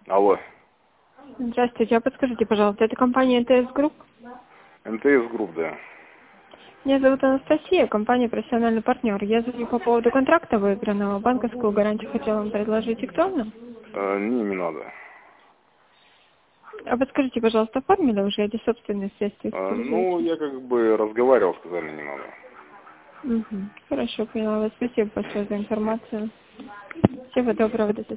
Алло. Здравствуйте, а подскажите, пожалуйста, это компания НТС Групп? НТС Групп, да. Меня зовут Анастасия, компания «Профессиональный партнер». Я звоню по поводу контракта выигранного. Банковскую гарантию хотела вам предложить. Актуально? Не надо. А подскажите, пожалуйста, оформили уже эти собственные средства? Ну, я как бы разговаривал, сказали, не надо. Хорошо, поняла вас. Спасибо большое за информацию. Всего доброго, до свидания.